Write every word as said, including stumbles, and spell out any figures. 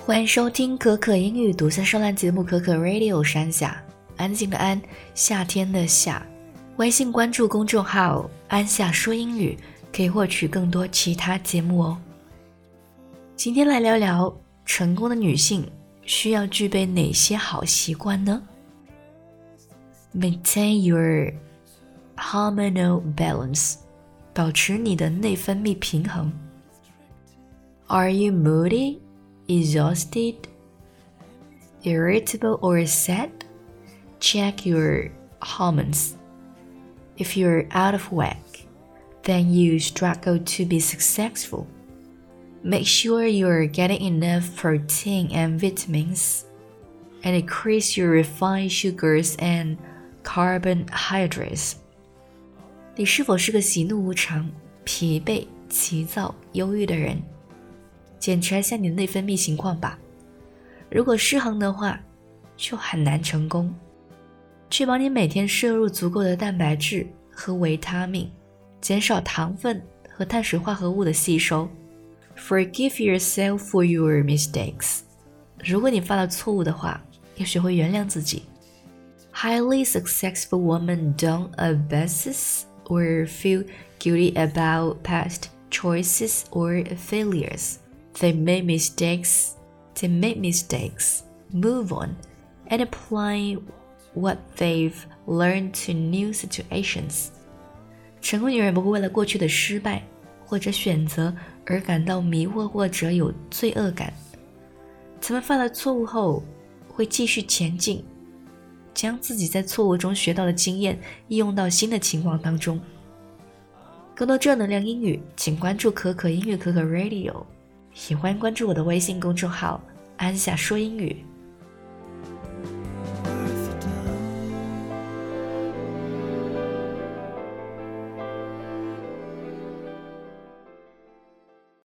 欢迎收听可可英语独家收览节目可可 Radio 山下，安静的安，夏天的夏。微信关注公众号安夏说英语，可以获取更多其他节目哦。今天来聊聊成功的女性需要具备哪些好习惯呢？ Maintain your hormonal balance， 保持你的内分泌平衡。 Are you moody?Exhausted, irritable or sad? Check your hormones. If you're out of whack, then you struggle to be successful. Make sure you're getting enough protein and vitamins, and increase your refined sugars and carbohydrates. 你是否是个喜怒无常、疲惫、急躁、忧郁的人？检查一下你的内分泌情况吧，如果失衡的话，就很难成功。确保你每天摄入足够的蛋白质和维他命，减少糖分和碳水化合物的吸收。Forgive yourself for your mistakes。如果你犯了错误的话，要学会原谅自己。Highly successful women don't obsess or feel guilty about past choices or failures.They make mistakes, they make mistakes, move on, and apply what they've learned to new situations. 成功女人不会为了过去的失败或者选择而感到迷惑或者有罪恶感。她们犯了错误后会继续前进，将自己在错误中学到的经验应用到新的情况当中。更多正能量英语，请关注可可英语可可 Radio。也欢迎关注我的微信公众号安夏说英语。